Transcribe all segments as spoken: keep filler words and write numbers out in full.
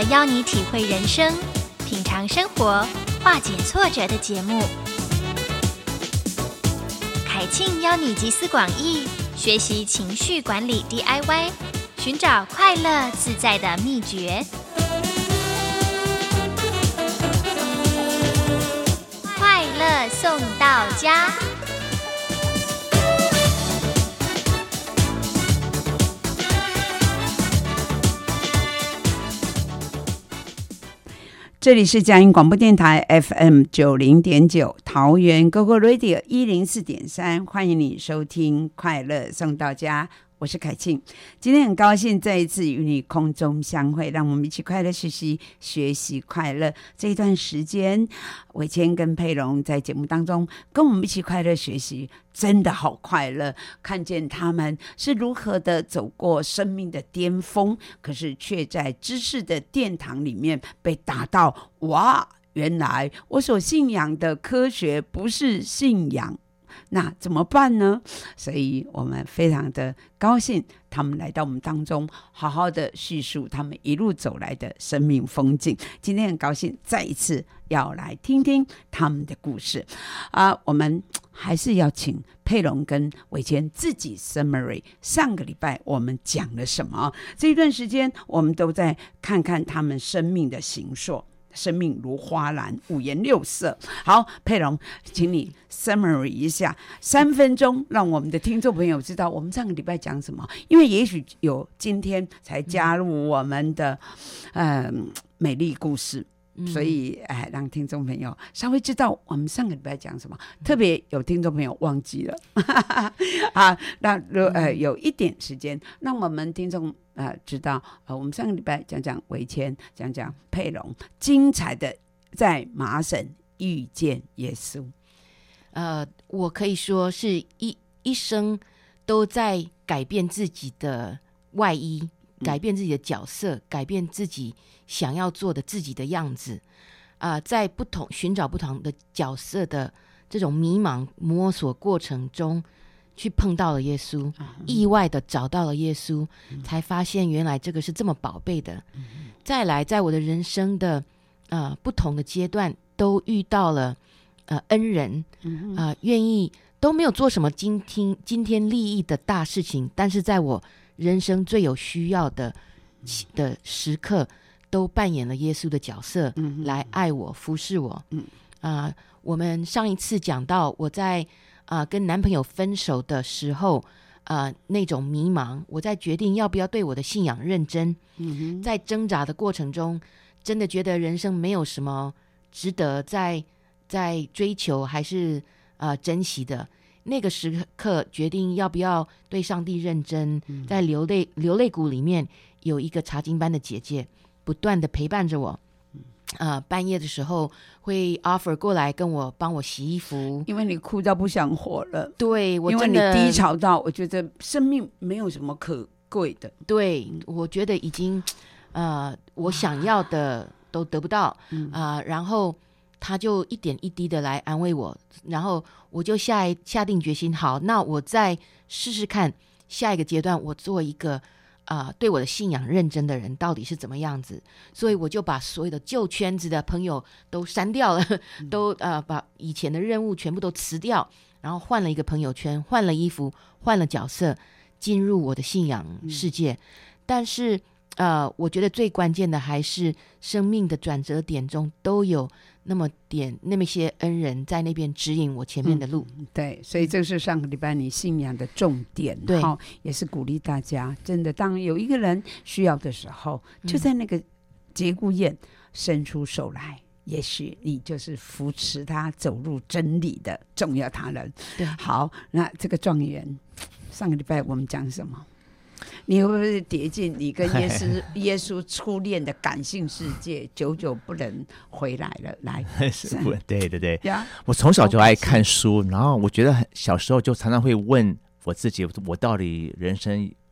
个邀你体会人生、品尝生活、化解挫折的节目。凯庆邀你集思广益，学习情绪管理 D I Y， 寻找快乐自在的秘诀。快乐送到家。 这里是佳音广播电台 F M 九零点九，桃园 Go Go Radio 一零四点三，欢迎你收听快乐送到家。我是凯庆，今天很高兴再一次与你空中相会，让我们一起快乐学习，学习快乐。这一段时间，伟谦跟佩蓉在节目当中跟我们一起快乐学习，真的好快乐，看见他们是如何的走过生命的巅峰，可是却在知识的殿堂里面被打到，哇，原来我所信仰的科学不是信仰，那怎么办呢？所以我们非常的高兴他们来到我们当中，好好的叙述他们一路走来的生命风景。今天很高兴再一次要来听听他们的故事啊！我们还是要请佩蓉跟伟谦自己 summary 上个礼拜我们讲了什么。这一段时间我们都在看看他们生命的形塑，生命如花篮，五颜六色。好，佩蓉，请你 summary 一下，三分钟，让我们的听众朋友知道我们上个礼拜讲什么。因为也许有今天才加入我们的、呃、美丽故事，所以、哎、让听众朋友稍微知道我们上个礼拜讲什么。特别有听众朋友忘记了好，那、呃、有一点时间让我们听众呃，知道呃，我们上个礼拜讲讲伟谦，讲讲佩蓉，精彩的在麻省遇见耶稣。 呃，我可以说是一一生都在改变自己的外衣，改变自己的角色，嗯、改变自己想要做的自己的样子。啊、呃，在不同寻找不同的角色的这种迷茫摸索过程中，去碰到了耶稣，意外的找到了耶稣，才发现原来这个是这么宝贝的。再来，在我的人生的呃不同的阶段，都遇到了呃恩人，啊、呃，愿意都没有做什么惊天惊天立地的大事情，但是在我人生最有需要的的时刻，都扮演了耶稣的角色，来爱我、服侍我。啊、呃，我们上一次讲到我在呃、跟男朋友分手的时候，呃，那种迷茫，我在决定要不要对我的信仰认真、嗯、在挣扎的过程中，真的觉得人生没有什么值得在在追求还是、呃、珍惜的。那个时刻决定要不要对上帝认真、嗯、在流泪流泪谷里面有一个查经班的姐姐不断的陪伴着我，呃，半夜的时候会 offer 过来跟我帮我洗衣服， 因为你哭到不想活了。 对，我真的因为你低潮到我觉得生命没有什么可贵的。 对，我觉得已经呃我想要的都得不到啊、嗯呃，然后他就一点一滴的来安慰我，然后我就下下定决心，好，那我再试试看下一个阶段我做一个呃，对我的信仰认真的人到底是怎么样子，所以我就把所有的旧圈子的朋友都删掉了，嗯、都呃把以前的任务全部都辞掉，然后换了一个朋友圈，换了衣服，换了角色，进入我的信仰世界。嗯、但是呃，我觉得最关键的还是生命的转折点中都有那么点那么些恩人在那边指引我前面的路、 嗯、对，所以这是上个礼拜你信仰的重点。 对、 哦、也是鼓励大家，真的当有一个人需要的时候，就在那个节骨眼伸出手来、嗯、也许你就是扶持他走入真理的重要他人。 对， 好，那这个状元上个礼拜我们讲什么？你会不会跌进你跟耶稣耶稣初恋的感性世界，久久不能回来了？来， 对对对，我从小就爱看书，然后我觉得小时候就常常会问我自己，我到底人生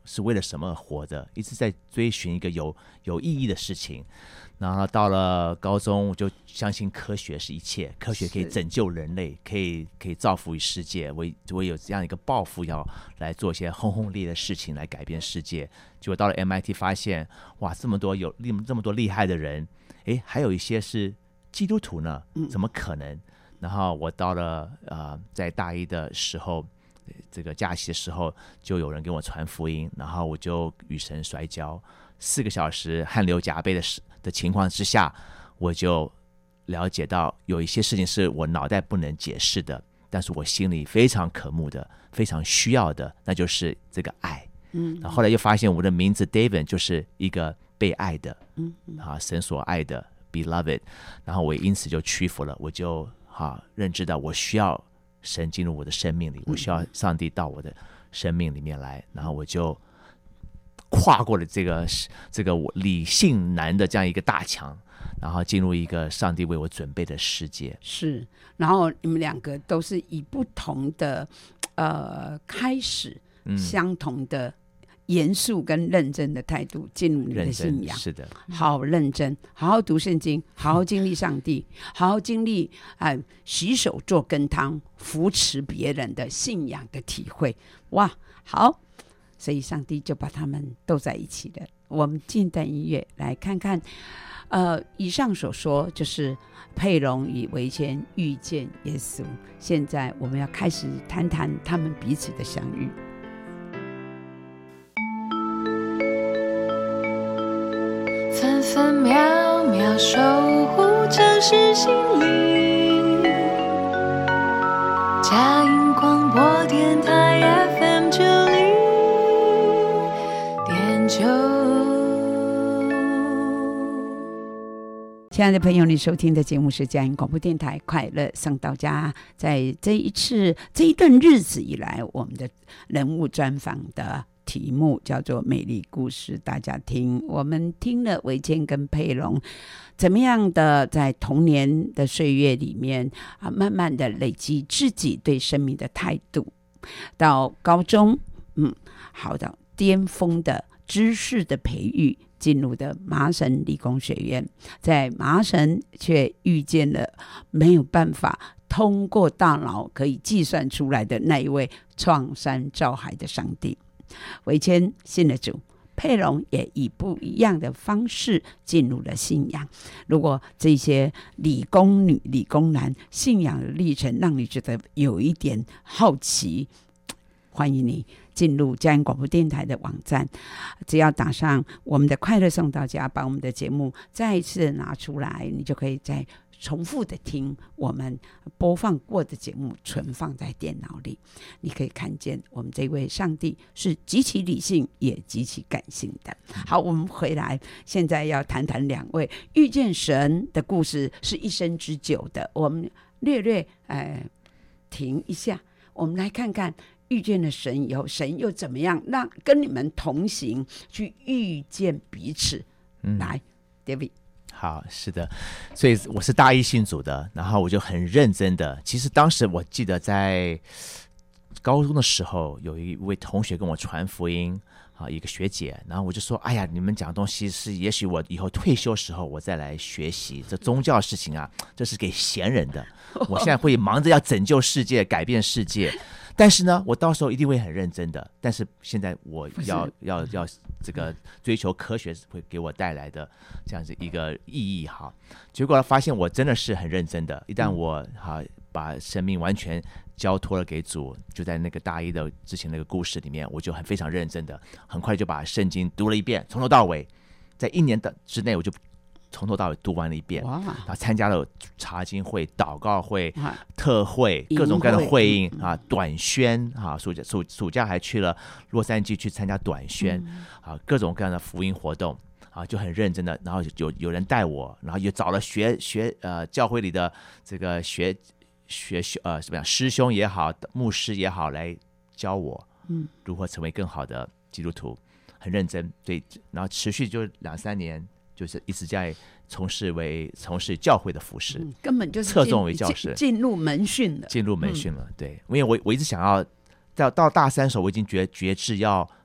是为了什么而活的，一直在追寻一个有有意义的事情。然后到了高中，我就相信科学是一切，科学可以拯救人类，可以可以造福于世界。我我有这样一个抱负，要来做一些轰轰烈烈的事情，来改变世界。结果到了 M I T 发现，哇，这么多有这么多厉害的人，诶，还有一些是基督徒呢，怎么可能？嗯、然后我到了呃，在大一的时候，这个假期的时候，就有人给我传福音，然后我就与神摔跤四个小时，汗流浃背的的情况之下，我就了解到有一些事情是我脑袋不能解释的，但是我心里非常渴慕的，非常需要的，那就是这个爱。嗯，然后后来又发现我的名字 David 就是一个被爱的，嗯啊，神所爱的 Beloved， 然后我因此就屈服了，我就哈认知到我需要神进入我的生命里，我需要上帝到我的生命里面来，然后我就跨过了这个这个理性难的这样一个大墙，然后进入一个上帝为我准备的世界。 是，然后你们两个都是以不同的呃开始，嗯、相同的严肃跟认真的态度进入你的信仰。 是的， 好认真，好好读圣经，好好经历上帝，好好经历啊、呃、洗手做羹汤，扶持别人的信仰的体会。哇，好。所以上帝就把他们都在一起了。我们进段音乐来看看，呃，以上所说就是佩蓉与维谦遇见耶稣。现在我们要开始谈谈他们彼此的相遇。 分分秒秒守护城市心灵，佳音广播电台 F M 九零。 亲爱的朋友，你收听的节目是佳音广播电台快乐送到家。在这一次这一段日子以来，我们的人物专访的题目叫做美丽故事大家听。我们听了维谦跟佩蓉怎么样的在童年的岁月里面啊，慢慢的累积自己对生命的态度，到高中嗯，好的巅峰的知识的培育，进入的麻省理工学院，在麻省却遇见了没有办法通过大脑可以计算出来的那一位创山造海的上帝。维谦信了主，佩蓉也以不一样的方式进入了信仰。如果这些理工女理工男信仰的历程让你觉得有一点好奇，欢迎你进入佳音广播电台的网站，只要打上我们的快乐送到家，把我们的节目再一次拿出来，你就可以再重复的听我们播放过的节目，存放在电脑里。你可以看见我们这位上帝是极其理性也极其感性的。好，我们回来现在要谈谈两位遇见神的故事，是一生之久的。我们略略呃停一下，我们来看看遇见了神以后，神又怎么样让跟你们同行去遇见彼此。嗯、来 David。 好，是的，所以我是大一信主的，然后我就很认真的。其实当时我记得在高中的时候，有一位同学跟我传福音啊，一个学姐，然后我就说：“哎呀，你们讲的东西是，也许我以后退休时候我再来学习。这宗教事情啊，这是给闲人的。我现在会忙着要拯救世界、改变世界。”但是呢，我到时候一定会很认真的。但是现在我要要要这个追求科学会给我带来的这样子一个意义哈。结果发现我真的是很认真的。一旦我哈把生命完全交托了给主，就在那个大一的之前那个故事里面，我就很非常认真的，很快就把圣经读了一遍，从头到尾，在一年的之内我就从头到尾读完了一遍，然后参加了查经会、祷告会、特会、各种各样的会议啊，短宣啊，暑假暑暑假还去了洛杉矶去参加短宣啊，各种各样的福音活动啊，就很认真的。然后有有人带我，然后也找了学学呃教会里的这个学学呃什么样师兄也好、牧师也好来教我，嗯，如何成为更好的基督徒，很认真。对，然后持续就两三年。就是一直在从事为从事教会的服事、嗯，根本就是侧重为教师， 进入门训了， 进入门训了。嗯、对，因为我我一直想要到到大三的时候，我已经觉觉志要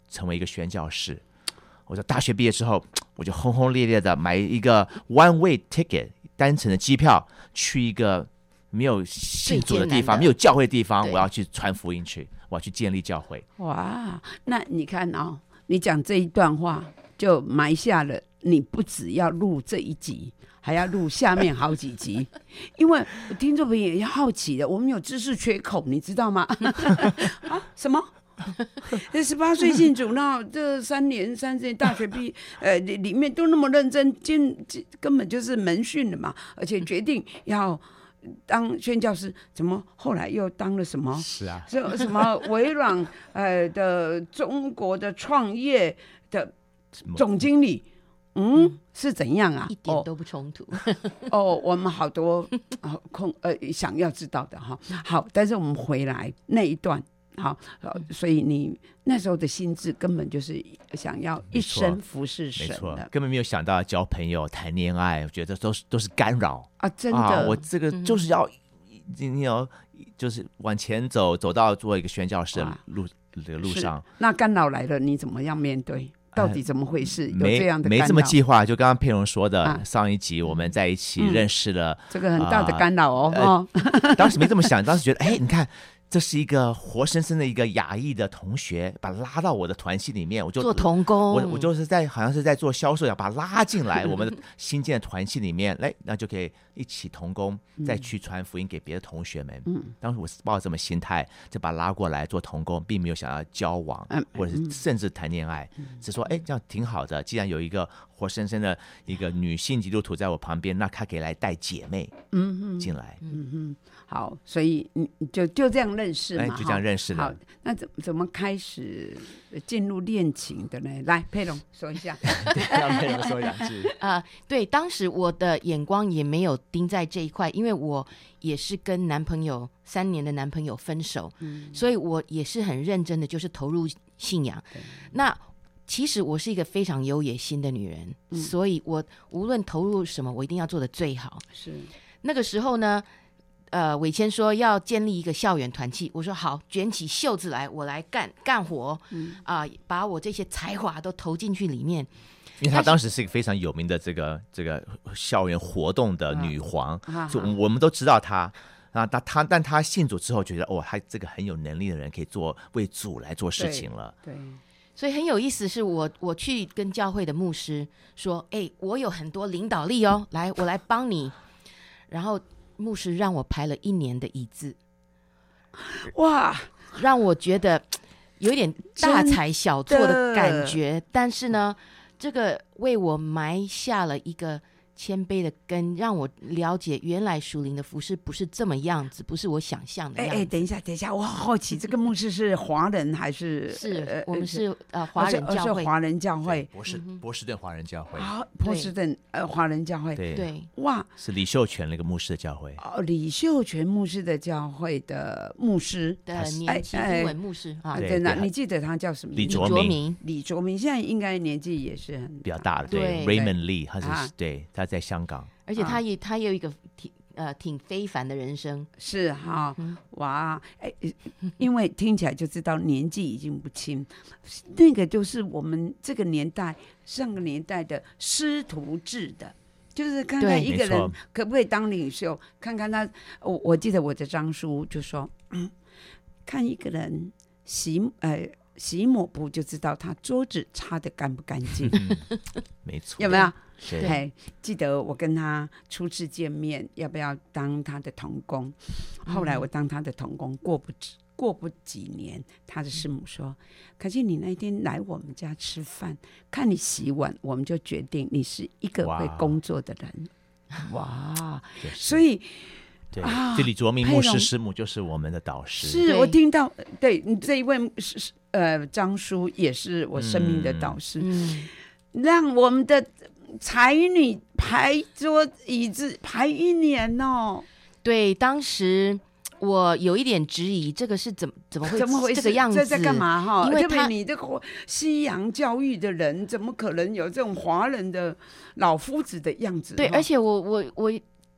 成为一个宣教士。我说大学毕业之后，我就轰轰烈烈的买一个 one way ticket 单程的机票，去一个没有信主的地方，没有教会的地方，我要去传福音去，我要去建立教会。 哇，那你看哦，你讲这一段话就埋下了你不只要录这一集，还要录下面好几集，因为听众朋友也好奇的，我们有知识缺口，你知道吗？啊，什么？这十八岁信主，那这三年、三年大学毕，呃，里面都那么认真，根根本就是门训了嘛，而且决定要当宣教师，怎么后来又当了什么？ 是啊， 什什么微软呃的中国的创业的总经理？嗯，是怎样啊？ 一点都不冲突。 哦，哦我们好多、哦、空呃想要知道的哈。好，但是我们回来那一段。好，所以你那时候的心智根本就是想要一生服侍神的， 没错，根本没有想到交朋友、谈恋爱，我觉得都是都是干扰啊！真的， 啊、我这个就是要，嗯、你有就是往前走，走到做一个宣教士的路这个路上。 那干扰来了，你怎么样面对？到底怎么回事？有这样的干扰没没这么计划，就刚刚佩蓉说的、啊，上一集我们在一起认识了，嗯、 这个很大的干扰哦。 呃哦当时没这么想，当时觉得，哎，你看。这是一个活生生的一个亚裔的同学，把他拉到我的团系里面，我就做同工， 我我就是在好像是在做销售一样，把他拉进来我们的新建的团系里面，来，那就可以一起同工，再去传福音给别的同学们。嗯，当时我是抱着这么心态，就把他拉过来做同工，并没有想要交往，嗯、或者是甚至谈恋爱，嗯、只说哎这样挺好的，既然有一个活生生的一个女性基督徒在我旁边，那她可以来带姐妹嗯进来。 嗯嗯，好，所以你就就这样认识嘛， 哎，就这样认识的。 好，那怎怎么开始进入恋情的呢？来，佩蓉说一下。 对，让佩蓉说两句。 啊、呃，对，当时我的眼光也没有盯在这一块，因为我也是跟男朋友三年的男朋友分手，嗯、所以我也是很认真的，就是投入信仰。那其实我是一个非常有野心的女人，嗯、所以我无论投入什么，我一定要做得最好。 是那个时候呢。呃，伟谦说要建立一个校园团契，我说好，卷起袖子来，我来干干活，嗯啊、呃，把我这些才华都投进去里面。 因为她当时是一个非常有名的这个这个校园活动的女皇，啊、所以我们都知道她。啊，但她但她信主之后，觉得哦，她这个很有能力的人，可以做为主来做事情了。 对，对所以很有意思，是我我去跟教会的牧师说，哎，我有很多领导力哦，来，我来帮你，然后。牧师让我排了一年的椅子， 哇， 让我觉得有一点大材小做的感觉，但是呢，这个为我埋下了一个谦卑的根，让我了解原来属灵的服事不是这么样子，不是我想象的样子。 哎哎，等一下，等一下，我好好奇，这个牧师是华人还是？ 是、 呃、 我们是呃华人教会， 是华人教会， 波士波士顿华人教会啊，波士顿呃华人教会， 对对， 哇， 是李秀全那个牧师的教会哦，李秀全牧师的教会的牧师的年轻英文牧师啊， 真的，你记得他叫什么？ 李卓明， 李卓明现在应该年纪也是很比较大了，对 ，Raymond Lee， 他是、啊、对，他在香港。 而且他也、啊、他也有一个挺呃挺非凡的人生， 是哈、嗯、哇哎，因为听起来就知道年纪已经不轻，那个就是我们这个年代上个年代的师徒制的，就是看看一个人可不可以当领袖，看看他，我我记得我的张叔就说，嗯，看一个人洗呃洗抹布就知道他桌子擦得干不干净， 嗯、没错， 有没有？ 对， 记得我跟他初次见面，要不要当他的同工？后来我当他的同工，过不过不几年，他的师母说：“可是你那天来我们家吃饭，看你洗碗，我们就决定你是一个会工作的人。”哇，所以。 对，啊、这李卓明牧师师母就是我们的导师。 是我听到，对这一位呃张叔也是我生命的导师，嗯、让我们的才女排桌椅子排一年哦。 对，当时我有一点质疑，这个是怎么怎么会怎么回事？ 这个样子？ 这在干嘛哈？ 因为他你这个西洋教育的人，怎么可能有这种华人的老夫子的样子？ 对，而且我我我。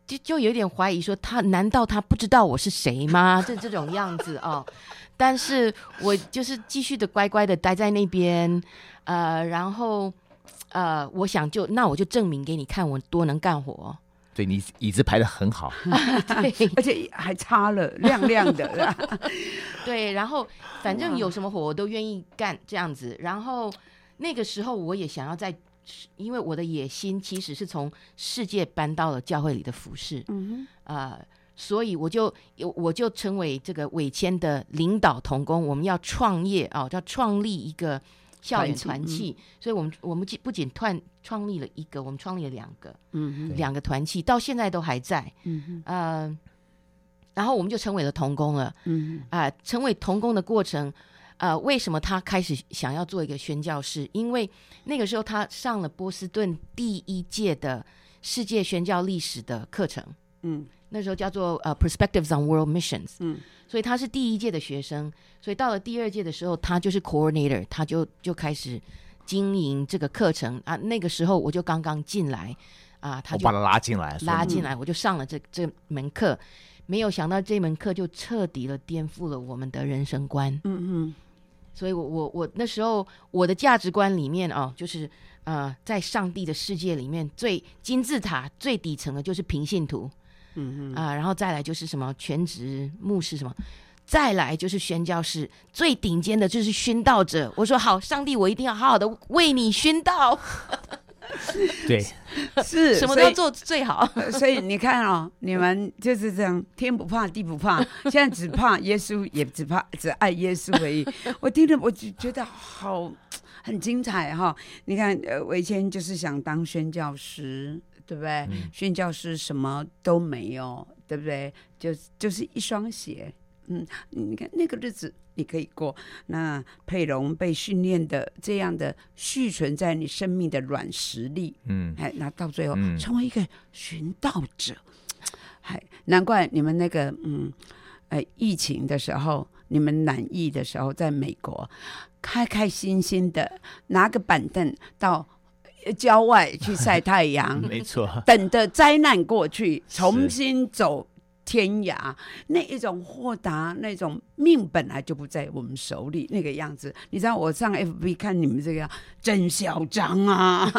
就就有点怀疑说他难道他不知道我是谁吗？这这种样子哦。但是我就是继续的乖乖的待在那边，呃，然后呃，我想就那我就证明给你看我多能干活。 对，你椅子排得很好， 对， 而且还擦了亮亮的。 对，然后反正有什么活我都愿意干这样子。然后那个时候我也想要在，因为我的野心其实是从世界搬到了教会里的服事，嗯呃，所以我就我就成为这个伟谦的领导同工，我们要创业啊、哦，要创立一个校园团契，嗯、所以我们我们不仅创创立了一个，我们创立了两个，嗯，两个团契到现在都还在，嗯呃，然后我们就成为了同工了，嗯啊、呃，成为同工的过程。呃，为什么他开始想要做一个宣教士？因为那个时候他上了波士顿第一届的世界宣教历史的课程，嗯，那时候叫做呃 Perspectives on World Missions， 嗯，所以他是第一届的学生，所以到了第二届的时候，他就是 coordinator， 他就就开始经营这个课程啊。那个时候我就刚刚进来啊，他就我把他拉进来， 拉进来，我就上了这这门课，没有想到这门课就彻底的颠覆了我们的人生观，嗯嗯。所以我我我那时候我的价值观里面哦，就是呃，在上帝的世界里面，最金字塔最底层的就是平信徒，嗯啊、呃，然后再来就是什么全职牧师什么，再来就是宣教士，最顶尖的就是殉道者。我说好，上帝，我一定要好好的为你殉道。 对， 是什么都要做最好。 所以你看哦，你们就是这样，天不怕地不怕，现在只怕耶稣，也只怕只爱耶稣而已。我听了我就觉得好很精彩哈、哦。你看，呃，伟谦就是想当宣教师，对不对？嗯、宣教师什么都没有，对不对？就就是一双鞋。嗯，你看那个日子你可以过，那佩蓉被训练的这样的蓄存在你生命的软实力，嗯，哎，那到最后、嗯、成为一个寻道者，哎，难怪你们那个嗯，呃，疫情的时候，你们染疫的时候，在美国开开心心的拿个板凳到郊外去晒太阳， 没错， 等着灾难过去，重新走天涯，那一种豁达，那种命本来就不在我们手里那个样子。你知道我上 F B 看你们这个真嚣张啊，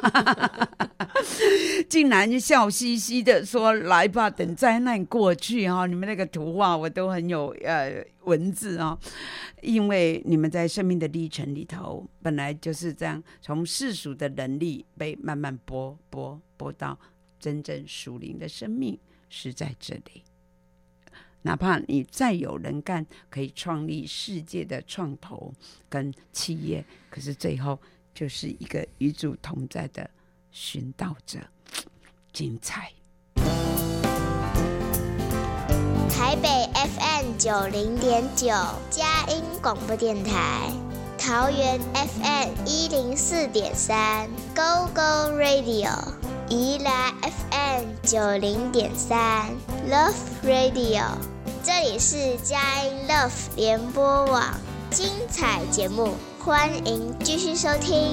竟然笑嘻嘻的说来吧，等灾难过去啊！你们那个图画我都很有呃文字啊，因为你们在生命的历程里头，本来就是这样，从世俗的能力被慢慢剥剥剥到真正属灵的生命是在这里。哪怕你再有人干，可以创立世界的创投跟企业，可是最后就是一个与主同在的寻道者，精彩。 台北 F M 九零点九，佳音广播电台；桃园 F M 一零四点三 ，Go Go Radio；宜兰 F M 九零点三 ，Love Radio。这里是佳音 Love 联播网，精彩节目，欢迎继续收听。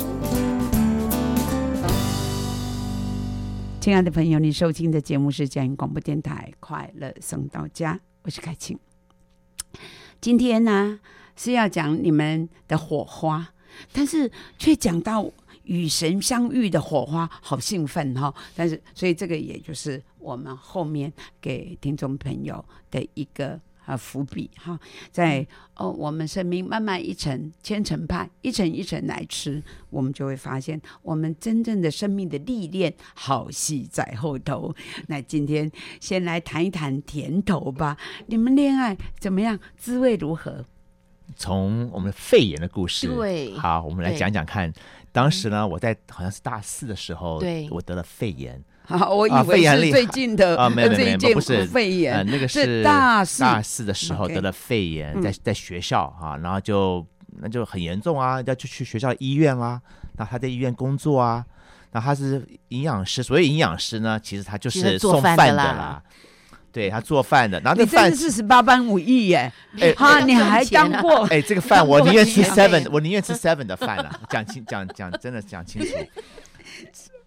亲爱的朋友，你收听的节目是佳音广播电台快乐送到家，我是凯晴。今天呢是要讲你们的火花，但是却讲到与神相遇的火花，好兴奋哈、哦！但是所以这个也就是我们后面给听众朋友的一个啊伏笔哈，在哦我们生命慢慢一层千层派，一层一层来吃，我们就会发现我们真正的生命的历练好戏在后头。那今天先来谈一谈甜头吧，你们恋爱怎么样？滋味如何？ 从我们肺炎的故事， 对， 好，我们来讲讲看。当时呢，我在好像是大四的时候， 对， 我得了肺炎。 好，我以为是最近的啊，没有没有没有，不是肺炎， 呃，那个是大四大四的时候得了肺炎，在在学校啊，然后就那就很严重啊，要去去学校医院啊，然后他在医院工作啊，然后他是营养师，所谓营养师呢，其实他就是送饭的啦。对，他做饭的，然后那饭你真的是十八般武艺耶！哎，哈，你还当过？ 哎，这个饭我宁愿吃 seven， 我宁愿吃 seven 的饭了。讲清讲讲，真的讲清楚。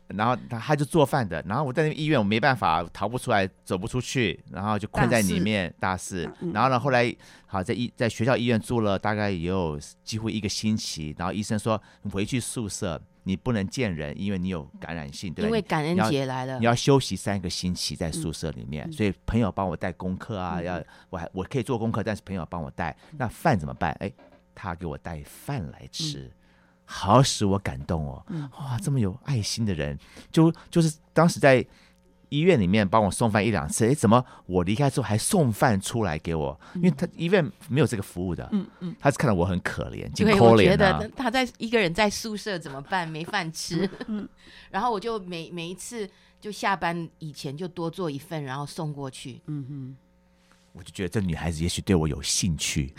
然后他他就做饭的，然后我在那医院我没办法逃不出来，走不出去，然后就困在里面大四，大四然后呢后来好在医在学校医院住了大概也有几乎一个星期，然后医生说你回去宿舍你不能见人，因为你有感染性，对吧？ 因为感恩节来了， 你要休息三个星期在宿舍里面， 嗯、 所以朋友帮我带功课啊，嗯、要我还我可以做功课，但是朋友帮我带，那饭怎么办？哎，他给我带饭来吃。嗯，好使我感动哦！哇，这么有爱心的人，就就是当时在医院里面帮我送饭一两次，哎，怎么我离开之后还送饭出来给我？因为他医院没有这个服务的，嗯嗯，他是看到我很可怜， 对，可怜啊，我觉得他在一个人在宿舍怎么办？没饭吃，嗯，然后我就每每一次就下班以前就多做一份，然后送过去，嗯哼。 我就觉得这女孩子也许对我有兴趣，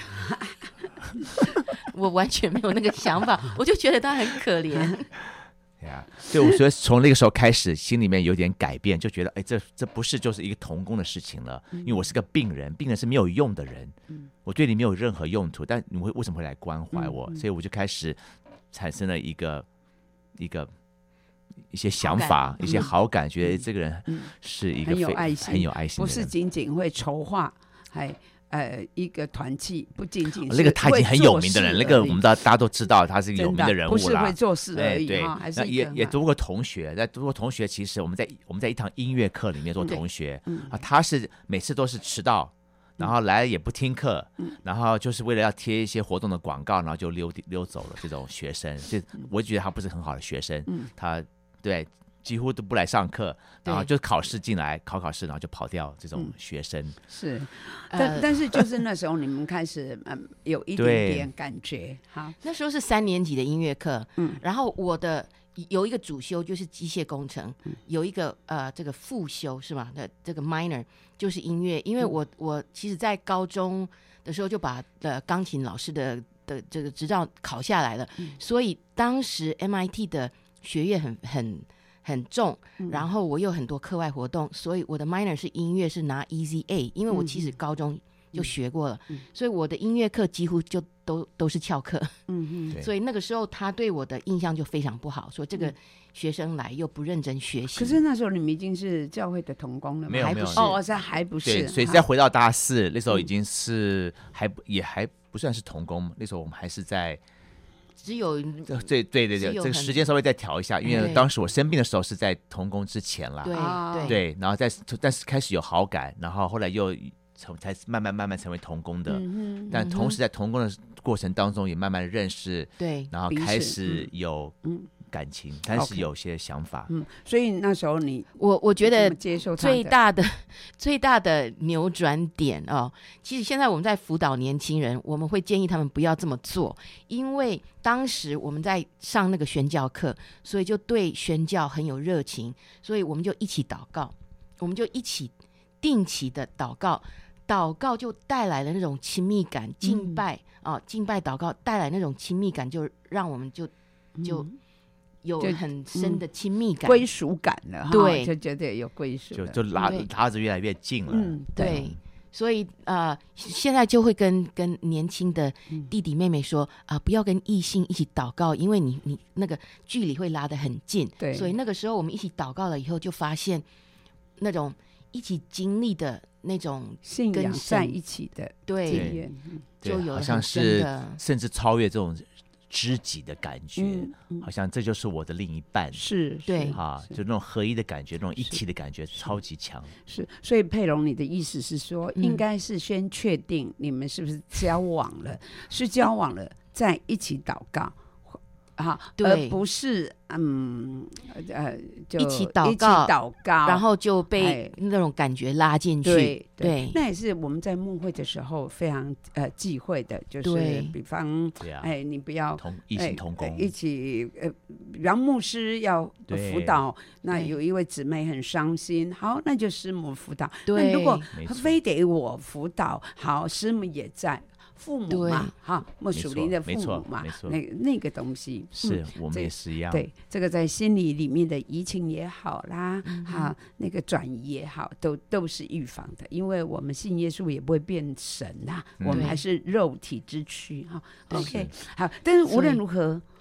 我完全没有那个想法，我就觉得她很可怜。 对啊，所以我觉得从那个时候开始，心里面有点改变，就觉得哎，这这不是就是一个同工的事情了，因为我是个病人，病人是没有用的人，我对你没有任何用途，但你会为什么会来关怀我？所以我就开始产生了一个一个。一些想法，一些好感，觉得这个人是一个很有爱心， 很有爱心的人， 不是仅仅会筹划，还呃一个团契，不仅仅是那个他已经很有名的人，那个我们大家都知道他是一个有名的人物啦， 不是会做事而已， 对， 哦、还是也也读过同学，在读过同学，其实我们在我们在一堂音乐课里面做同学、嗯、啊，他是每次都是迟到。然后来也不听课、嗯，然后就是为了要贴一些活动的广告，然后就溜溜走了。这种学生，就我觉得他不是很好的学生，嗯、他对几乎都不来上课，然后就考试进来考考试，然后就跑掉。这种学生、嗯、 是，但、呃、但是就是那时候你们开始嗯有一点点感觉，好， 那时候是三年级的音乐课，嗯，然后我的。有一个主修就是机械工程，嗯、有一个呃这个副修是吧？的这个 minor 就是音乐，因为我、嗯、我其实在高中的时候就把呃钢琴老师的的这个执照考下来了、嗯，所以当时 M I T 的学业很很很重、嗯，然后我有很多课外活动，所以我的 minor 是音乐，是拿 E Z A， 因为我其实高中就学过了，嗯、所以我的音乐课几乎就都都是翘课，嗯嗯，所以那个时候他对我的印象就非常不好，说这个学生来又不认真学习。 可是那时候你们已经是教会的同工了吗？ 没有没有， 哦，这还不是。 对，所以再回到大四，那时候已经是还也还不算是同工，那时候我们还是在。 只有对对对对，这个时间稍微再调一下，因为当时我生病的时候是在同工之前啦， 对对对，然后再但是开始有好感，然后后来又。才慢慢慢慢成为同工的、嗯、但同时在同工的过程当中也慢慢认识，对，然后开始有感情，开始有些想法、 嗯、所以那时候你我我觉得最大的最大的扭转点哦，其实现在我们在辅导年轻人，我们会建议他们不要这么做，因为当时我们在上那个宣教课，所以就对宣教很有热情，所以我们就一起祷告，我们就一起定期的祷告，祷告就带来了那种亲密感，敬拜、嗯啊、敬拜祷告带来那种亲密感，就让我们就就有很深的亲密感、 归属感了， 对， 就觉得有归属了， 就就拉拉着越来越近了， 嗯，对。所以呃，现在就会跟跟年轻的弟弟妹妹说啊、呃，不要跟异性一起祷告，因为你你那个距离会拉得很近。对，所以那个时候我们一起祷告了以后，就发现那种一起经历的那种信仰在一起的对经验， 就有好像是甚至超越这种知己的感觉、嗯嗯、好像这就是我的另一半， 是， 对啊，就那种合一的感觉，那种一体的感觉超级强。 是，所以佩蓉你的意思是说、嗯、应该是先确定你们是不是交往了、嗯、是交往了再一起祷告啊，而不是嗯呃就一起祷告， 祷告， 然后就被那种感觉拉进去。对对, 对，那也是我们在牧会的时候非常呃忌讳的，就是比方哎，你不要同异性同工、哎， 一起呃，比方牧师要辅导，那有一位姊妹很伤心，好，那就师母辅导。那如果非得我辅导，好，师母也在。父母嘛，哈，莫属灵的父母嘛，那那个东西是、嗯、我们也是一样。 对，这个在心理里面的移情也好啦，嗯、哈，那个转移也好，都都是预防的，因为我们信耶稣也不会变神啦，嗯、我们还是肉体之躯哈。OK， 好，但是无论如何。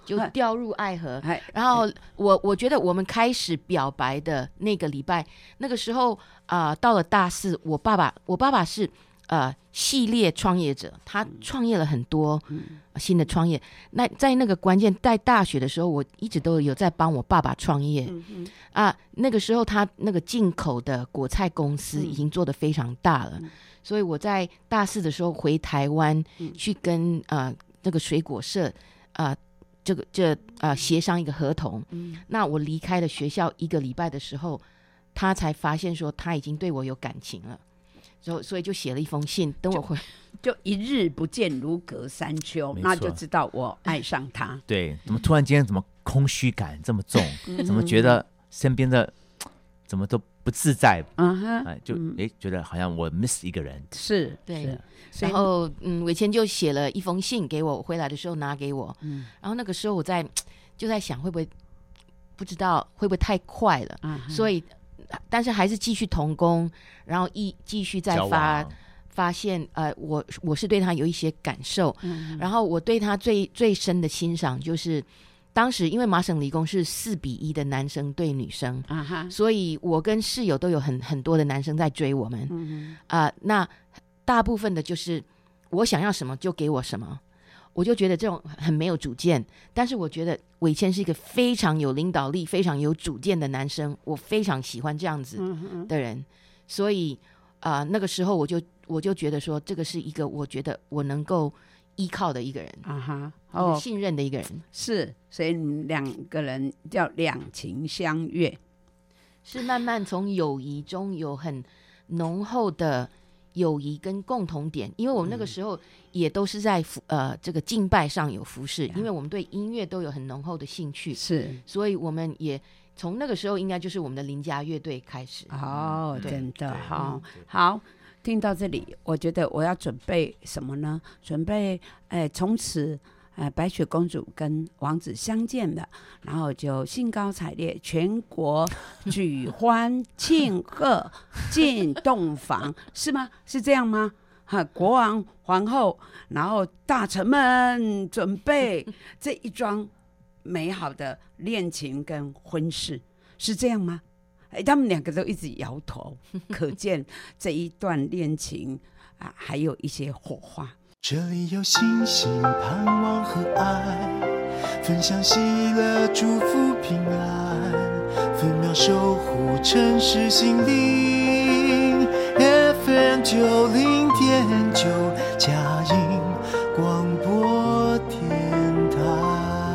就掉入爱河。 哎然后我我觉得我们开始表白的那个礼拜，那个时候啊、呃，到了大四，我爸爸我爸爸是呃系列创业者，他创业了很多、嗯、新的创业。那在那个关键在大学的时候，我一直都有在帮我爸爸创业、嗯、啊。那个时候他那个进口的果菜公司已经做得非常大了、嗯、所以我在大四的时候回台湾、嗯、去跟呃这个水果社呃这个这呃协商一个合同、嗯、那我离开了学校一个礼拜的时候，他才发现说他已经对我有感情了，所所以就写了一封信，等我回就, 就一日不见如隔三秋，那就知道我爱上他。 对，怎么突然间怎么空虚感这么重？怎么觉得身边的怎么都不自在？嗯哼，哎，就哎、嗯、觉得好像我 miss 一个人。 是， 对。是然后嗯，伟谦就写了一封信给我，我回来的时候拿给我。嗯，然后那个时候我在就在想，会不会不知道会不会太快了？嗯，所以但是还是继续同工，然后一继续再发发现，呃，我我是对他有一些感受。嗯，然后我对他最最深的欣赏就是。当时因为麻省理工是四比一的男生对女生、uh-huh. 所以我跟室友都有很很多的男生在追我们、uh-huh. 呃、那大部分的就是我想要什么就给我什么，我就觉得这种很没有主见，但是我觉得伟谦是一个非常有领导力非常有主见的男生，我非常喜欢这样子的人、uh-huh. 所以、呃、那个时候我就我就觉得说这个是一个我觉得我能够依靠的一个人啊哈，哦，信任的一个人， 是，所以你们两个人叫两情相悦， 是慢慢从友谊中有很浓厚的友谊跟共同点，因为我们那个时候也都是在、嗯、呃这个敬拜上有服侍，因为我们对音乐都有很浓厚的兴趣，是，所以我们也从那个时候应该就是我们的邻家乐队开始。 哦，真的好，好。听到这里，我觉得我要准备什么呢？准备，哎，从此，呃，白雪公主跟王子相见了，然后就兴高采烈，全国举欢庆贺进洞房，是吗？是这样吗？哈，国王、皇后，然后大臣们准备这一桩美好的恋情跟婚事，是这样吗？哎，他们两个都一直摇头，可见这一段恋情啊，还有一些火花。 这里有星星、盼望和爱，分享喜乐、祝福、平安，分秒守护城市心灵。F M 九零点九佳音广播电台。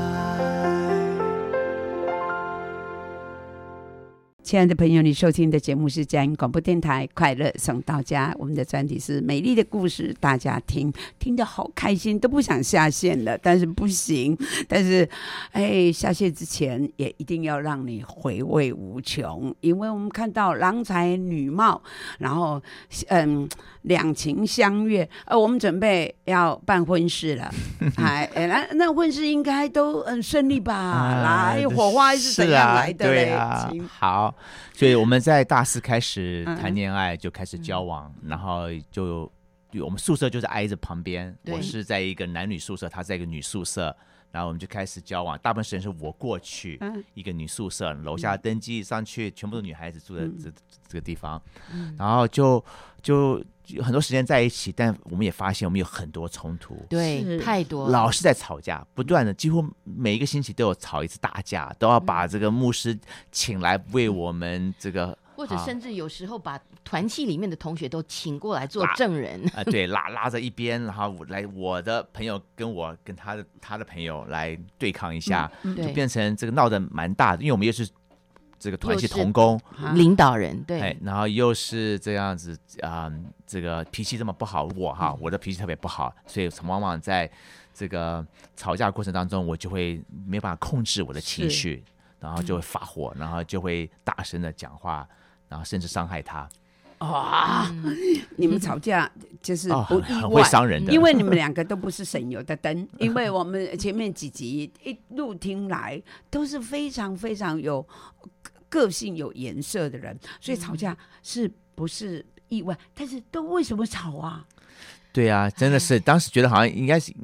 亲爱的朋友，你收听的节目是佳音广播电台快乐送到家，我们的专题是美丽的故事，大家听听得好开心，都不想下线了，但是不行，但是哎，下线之前也一定要让你回味无穷，因为我们看到郎才女貌，然后嗯两情相悦，呃，我们准备要办婚事了，哎，那那婚事应该都很顺利吧？啊、来，火花是怎样来的嘞？ 啊啊、好。所以我们在大四开始谈恋爱，就开始交往，嗯、然后就我们宿舍就是挨着旁边，我是在一个男女宿舍，他在一个女宿舍，然后我们就开始交往。大部分时间是我过去、嗯、一个女宿舍，楼下登记上去，全部都女孩子住在这、嗯、这个地方，嗯、然后就就。很多时间在一起，但我们也发现我们有很多冲突， 对，太多了， 老是在吵架，不断的，几乎每一个星期都有吵一次大架，都要把这个牧师请来为我们这个， 或者甚至有时候把团契里面的同学都请过来做证人， 啊、呃，对，拉拉着一边，然后来我的朋友跟我跟他的他的朋友来对抗一下，嗯、就变成这个闹得蛮大的，因为我们又是。这个团系同工领导人对、 哎，然后又是这样子啊、嗯，这个脾气这么不好，我哈、嗯、我的脾气特别不好，所以往往在这个吵架过程当中，我就会没办法控制我的情绪，然后就会发火，然后就会大声的讲话，然后甚至伤害他。 哇、哦嗯，你们吵架就是不意外、哦、 很会伤人的， 因为你们两个都不是省油的灯，因为我们前面几集一路听来都是非常非常有个性有颜色的人，所以吵架是不是意外？但是都为什么吵啊？ 对啊，真的是当时觉得好像应该是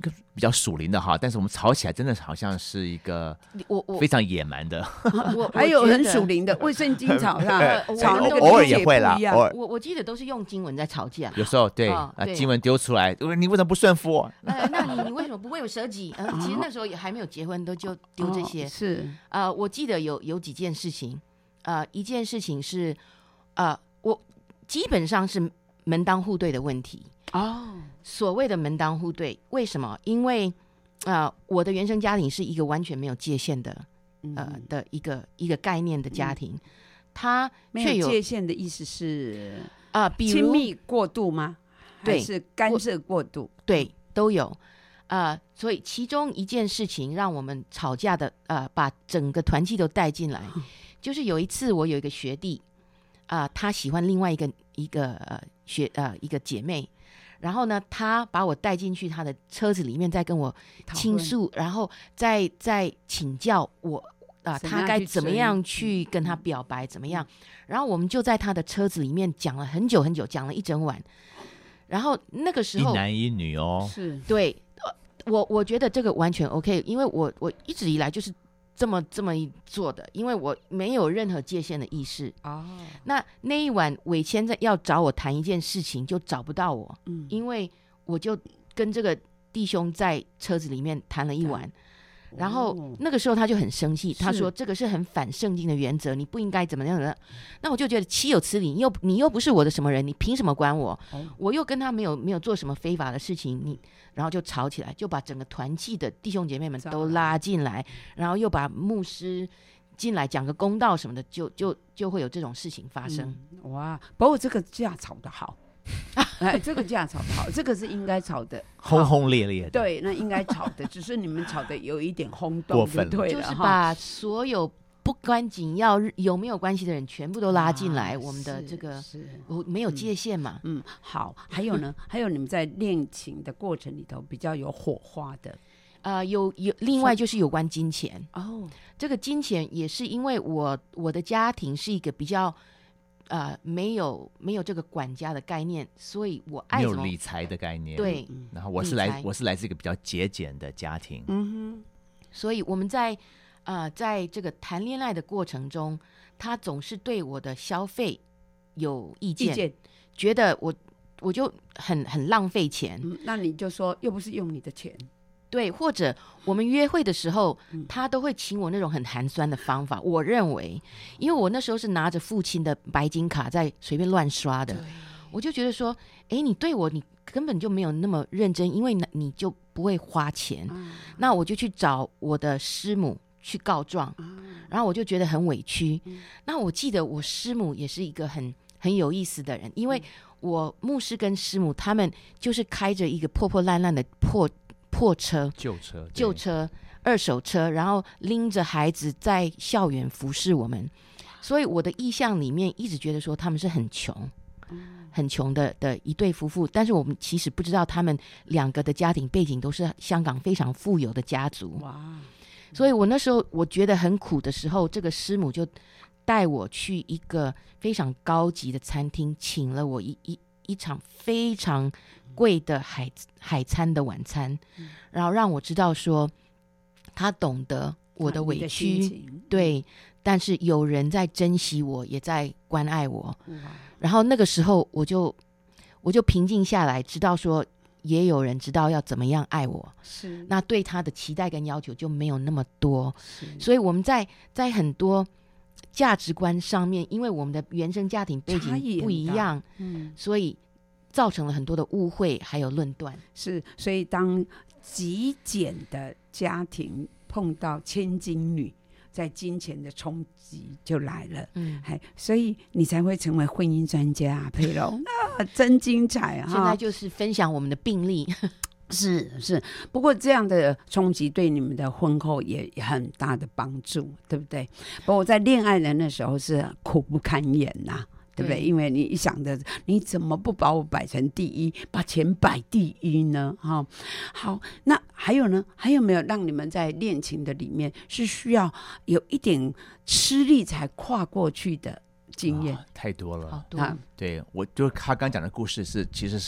比较属灵的哈，但是我们吵起来真的好像是一个我我非常野蛮的。 我还有很属灵， 灵的卫生巾吵上， 我吵那个偶尔理解也会啦不一样偶尔我我记得都是用经文在吵架。 有时候对哦对啊，经文丢出来，你为什么不顺服我？ 呃，那你你为什么不为我舍己？呃，其实那时候也还没有结婚，都就丢这些。 哦是呃，我记得有有几件事情，呃，一件事情是，呃，我基本上是门当户对的问题。 哦， 所谓的门当户对，为什么？因为呃，我的原生家庭是一个完全没有界限的，呃嗯的一个一个概念的家庭，它没却有有界限的意思是啊、呃比如亲密过度吗？ 对还是干涉过度？ 对都有。呃，所以其中一件事情让我们吵架的，呃，把整个团契都带进来，就是有一次我有一个学弟，啊、呃，他喜欢另外一个一个呃学呃一个姐妹，然后呢，他把我带进去他的车子里面，再跟我讨论倾诉，然后再再请教我啊、呃， 怎么样他该去追怎么样去跟他表白，怎么样？然后我们就在他的车子里面讲了很久很久，讲了一整晚。然后那个时候， 一男一女哦， 是对，呃，我我觉得这个完全 OK， 因为我我一直以来就是这么这么做的，因为我没有任何界限的意识。 哦， 那那一晚伟谦在要找我谈一件事情，就找不到我， 嗯因为我就跟这个弟兄在车子里面谈了一晚。然后哦那个时候他就很生气，他是说这个是很反圣经的原则，你不应该怎么样的。那我就觉得岂有此理，你又你又不是我的什么人，你凭什么管我？ 哦我又跟他没有没有做什么非法的事情，你然后就吵起来，就把整个团契的弟兄姐妹们都拉进来，然后又把牧师进来讲个公道什么的，就就就会有这种事情发生。 嗯哇，不过这个架吵得好，哎，这个架吵得好，这个是应该吵的， 轰轰烈烈的。 对，那应该吵的，只是你们吵的有一点轰动， 过分了就对了哈。 是把所有不关紧要有没有关系的人全部都拉进来， 啊我们的是这个是我没有界限嘛。 嗯，好，还有呢，还有你们在恋情的过程里头比较有火花的呃，有有，另外就是有关金钱， 哦， 这个金钱也是因为我我的家庭是一个比较呃没有没有这个管家的概念，所以我爱没怎么有理财的概念。 对， 然后我是理财来我是来自一个比较节俭的家庭。 嗯所以我们在呃在这个谈恋爱的过程中，他总是对我的消费有意哼，意见， 见， 觉得我我就很很浪费钱， 嗯，那你就说又不是用你的钱， 对，或者我们约会的时候，他都会请我那种很寒酸的方法。我认为，因为我那时候是拿着父亲的白金卡在随便乱刷的，我就觉得说，哎，你对我你根本就没有那么认真，因为你就不会花钱。那我就去找我的师母去告状，然后我就觉得很委屈。那我记得我师母也是一个很很有意思的人，因为我牧师跟师母他们就是开着一个破破烂烂的破破车、 旧车，对旧车、二手车，然后拎着孩子在校园服侍我们，所以我的意象里面一直觉得说他们是很穷。很穷的的一对夫妇，但是我们其实不知道他们两个的家庭背景都是香港非常富有的家族。 哇， 所以我那时候我觉得很苦的时候，这个师母就带我去一个非常高级的餐厅，请了我一一一场非常贵的海海餐的晚餐， 嗯然后让我知道说他懂得我的委屈，对，但是有人在珍惜我，也在关爱我。然后那个时候我就我就平静下来，知道说也有人知道要怎么样爱我， 是那对他的期待跟要求就没有那么多。 是所以我们在在很多价值观上面，因为我们的原生家庭背差异很景不一大样， 嗯， 所以造成了很多的误会还有论断。 是，所以当极简的家庭碰到千金女，在金钱的冲击就来了， 嗯， 哎，所以你才会成为婚姻专家啊，佩蓉啊，真精彩哈！ 现在就是分享我们的病例。 是是，不过这样的冲击对你们的婚后也很大的帮助，对不对？不过在恋爱的那时候是苦不堪言呐、啊。对不对？ 对因为你一想着，你怎么不把我摆成第一，把钱摆第一呢？哈、哦，好，那还有呢？还有没有让你们在恋情的里面是需要有一点吃力才跨过去的经验？ 啊太多了。 好多、 啊对，我就是他刚讲的故事是，其实是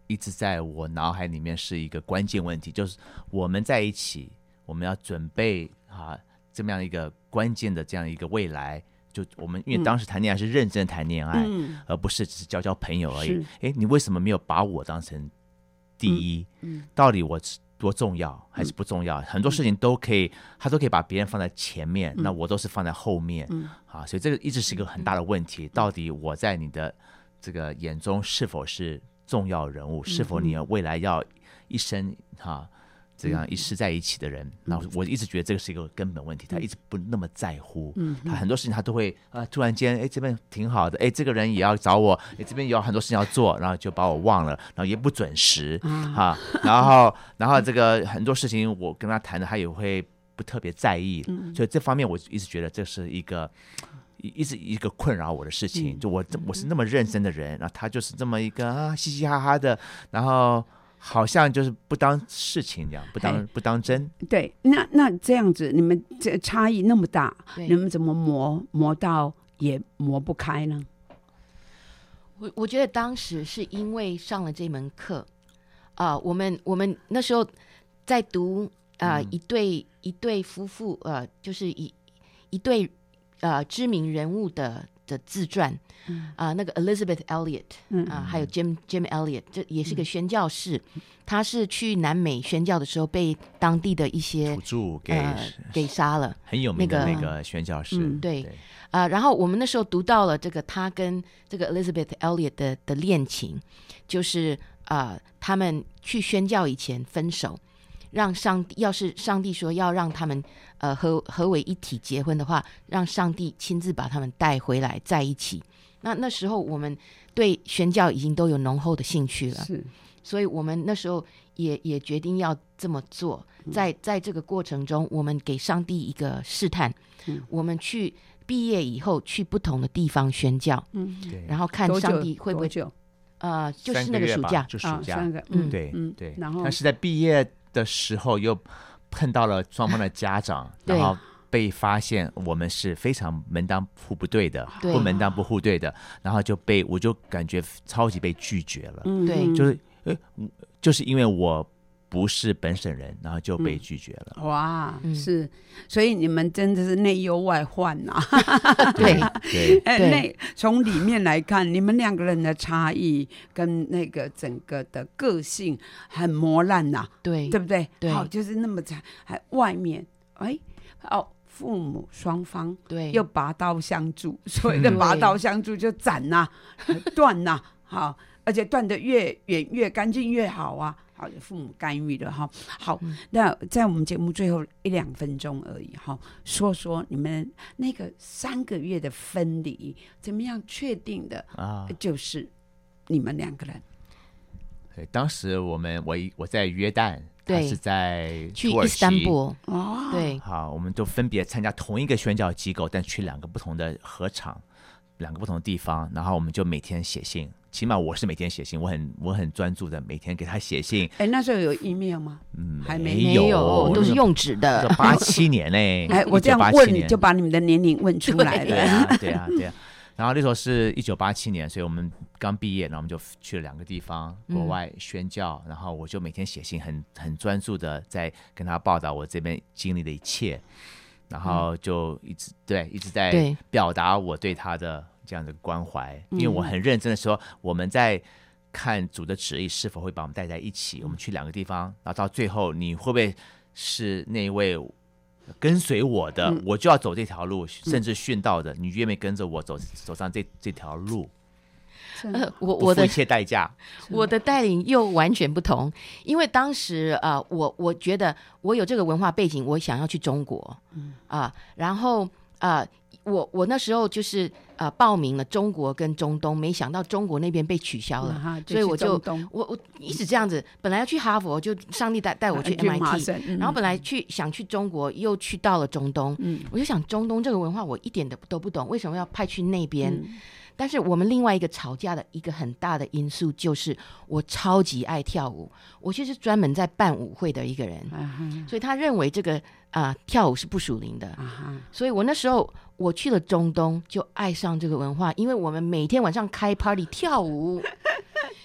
一直在我脑海里面是一个关键问题，就是我们在一起，我们要准备啊这么样一个关键的这样一个未来。就我们因为当时谈恋爱是认真谈恋爱，嗯、而不是只是交交朋友而已。哎，你为什么没有把我当成第一？嗯嗯、到底我多重要还是不重要？嗯、很多事情都可以，他都可以把别人放在前面，嗯、那我都是放在后面。嗯、啊，所以这个一直是一个很大的问题。嗯、到底我在你的这个眼中是否是重要人物？嗯、是否你未来要一生哈？啊这样一世在一起的人，那、嗯、我一直觉得这个是一个根本问题，他一直不那么在乎，嗯、他很多事情他都会啊，突然间哎这边挺好的，哎这个人也要找我，哎这边有很多事情要做，然后就把我忘了，然后也不准时、嗯、啊，然后然后这个很多事情我跟他谈的，他也会不特别在意，嗯、所以这方面我一直觉得这是一个。一直一个困扰我的事情，就我我是那么认真的人，然后他就是这么一个啊嘻嘻哈哈的，然后。好像就是不当事情这样，不当不当真。 对，那那这样子，你们这差异那么大，你们怎么磨磨到也磨不开呢？ 我我觉得当时是因为上了这门课啊、呃，我们我们那时候在读啊、呃嗯、一对一对夫妇呃，就是一一对呃知名人物的。的自传，啊、嗯呃，那个 Elizabeth Elliot， 啊、嗯呃，还有 Jim Jim Elliot， 这也是个宣教士。嗯、他是去南美宣教的时候，被当地的一些土著给、 呃、给杀了， 很有名的那个宣教士。 嗯、对，啊、呃，然后我们那时候读到了这个他跟这个 Elizabeth Elliot 的的恋情，就是啊、呃，他们去宣教以前分手。让上帝，要是上帝说要让他们呃合合为一体结婚的话，让上帝亲自把他们带回来在一起。那那时候我们对宣教已经都有浓厚的兴趣了， 是， 所以我们那时候也也决定要这么做。在在这个过程中，我们给上帝一个试探，嗯、我们去毕业以后去不同的地方宣教，嗯，然后看上帝会不会呃，就是那个暑假， 就暑假， 啊、个嗯，对、嗯、对。然后，但是在毕业的时候又碰到了双方的家长，然后被发现我们是非常门当户不对的，不门当不户对的，然后就被我就感觉超级被拒绝了。 嗯，对， 就是呃，就是因为我不是本省人，然后就被拒绝了。 嗯、哇，嗯、是，所以你们真的是内忧外患呐、 啊。对对对，内从里面来看，你们两个人的差异跟那个整个的个性很磨烂呐、啊， 对对不对？ 对， 好，就是那么惨，还外面哎哦。父母双方对又拔刀相助，所谓的拔刀相助就斩呐、啊、断呐、啊，好，而且断得越远越干净越好啊。好，父母干预的哈。好，嗯、那在我们节目最后一两分钟而已哈，说说你们那个三个月的分离怎么样确定的啊？就是你们两个人。 对，当时我们我我在约旦。他是在去伊斯坦布哦， 对， 好，我们都分别参加同一个宣教机构，但去两个不同的合场，两个不同的地方，然后我们就每天写信，起码我是每天写信，我很我很专注的每天给他写信。 哎，那时候有 email 吗？ 嗯， 还没有， 有都是用纸的。 八七年嘞， 哎，我这样问你就把你们的年龄问出来了。 对啊，对啊，对啊。然后那时候是一九八七年，所以我们刚毕业，然后我们就去了两个地方国外宣教，嗯、然后我就每天写信很，很很专注的在跟他报道我这边经历的一切，然后就一直对一直在表达我对他的这样的关怀，因为我很认真的说，我们在看主的旨意是否会把我们带在一起，我们去两个地方，然后到最后你会不会是那位跟随我的、嗯、我就要走这条路，甚至殉道的、嗯、你愿不愿意跟着我走走上这这条路？ 呃，我我的不付一切代价， 我的带领又完全不同，因为当时呃，我我觉得我有这个文化背景，我想要去中国，嗯啊、呃，然后啊、呃，我我那时候就是呃报名了中国跟中东，没想到中国那边被取消了，嗯、所以我就我我一直这样子，本来要去哈佛，就上帝带带我去 M I T，、嗯、然后本来去想去中国，又去到了中东，嗯，我就想中东这个文化我一点都都不懂，为什么要派去那边？嗯，但是我们另外一个吵架的一个很大的因素就是我超级爱跳舞，我就是专门在办舞会的一个人，uh-huh. 所以他认为这个啊、呃、跳舞是不属灵的， uh-huh. 所以我那时候我去了中东就爱上这个文化，因为我们每天晚上开 party 跳舞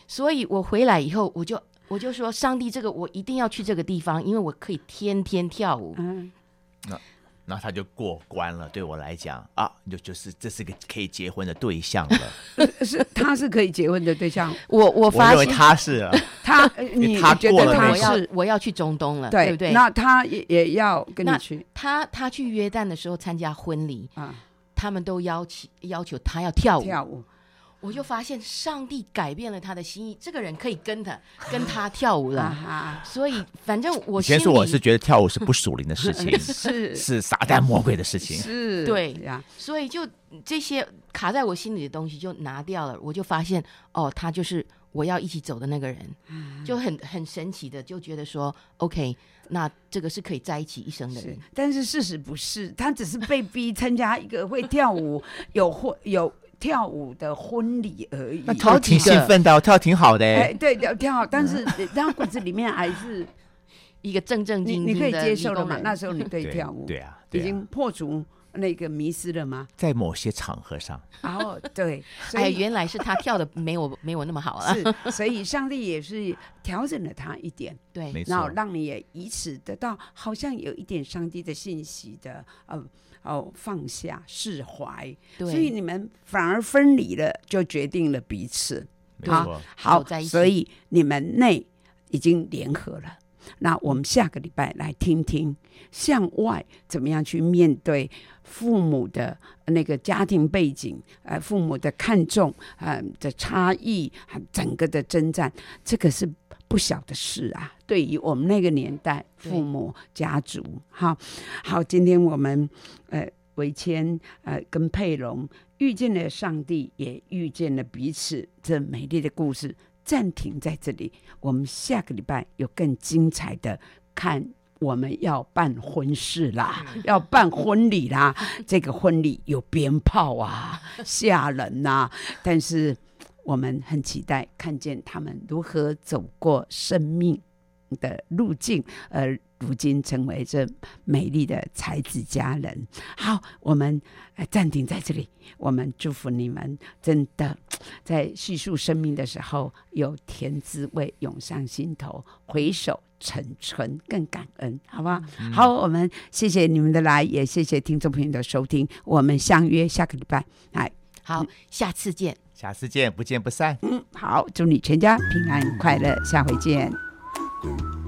所以我回来以后，我就我就说，上帝，这个我一定要去这个地方，因为我可以天天跳舞。 嗯， 然后他就过关了。对我来讲啊，就就是这是个可以结婚的对象了。 是他是可以结婚的对象， 我我我发现认为他是啊， 他呃你他觉得他过了那个我要是我要去中东了， 对对不对？ 那他也也要跟你那去他他去约旦的时候参加婚礼， 啊他们都要求要求他要跳舞， 跳舞。 我就发现上帝改变了他的心意，这个人可以跟他跟他跳舞了。 啊所以反正我以前心里说我是觉得跳舞是不属灵的事情， 是是撒旦魔鬼的事情。 是， 对呀， 所以就这些卡在我心里的东西就拿掉了，我就发现哦，他就是我要一起走的那个人，就很很神奇的就觉得说 OK， 那这个是可以在一起一生的是人。， 但是事实不是，他只是被逼参加一个会跳舞、有婚有跳舞的婚礼而已。 那跳挺兴奋的，跳挺好的哎， 哎。 对，跳跳好，但是他骨子里面还是一个正正你经经的你可以接受了嘛？ 理工人那时候你对对跳舞对啊，对啊已经破除那个迷失了吗？ 在某些场合上， 哦，对，所哎， 以原来是他跳的没我没我那么好啊。 是，所以上帝也是调整了他一点， 对， 没然后错。 让你也以此得到好像有一点上帝的信息的呃哦放下释怀， 对所以你们反而分离了，就决定了彼此。 没错， 好走在一，起所以你们内已经联合了。那我们下个礼拜来听听向外怎么样去面对父母的那个家庭背景，呃，父母的看重，呃的差异，整个的征战，这个是不小的事啊。对于我们那个年代， 对父母家族，好，好，今天我们呃维谦呃跟佩蓉遇见了上帝，也遇见了彼此，这美丽的故事暂停在这里。我们下个礼拜有更精彩的看，我们要办婚事啦，要办婚礼啦。这个婚礼有鞭炮啊，吓人呐、啊，但是我们很期待看见他们如何走过生命的路径，而如今成为这美丽的才子佳人。好，我们暂停在这里。我们祝福你们，真的在叙述生命的时候，有甜滋味涌上心头，回首成春，更感恩，好不好？嗯、好，我们谢谢你们的来，也谢谢听众朋友的收听。我们相约下个礼拜，来， 好，下次见， 下次见，不见不散。 嗯，好，祝你全家平安快乐，下回见。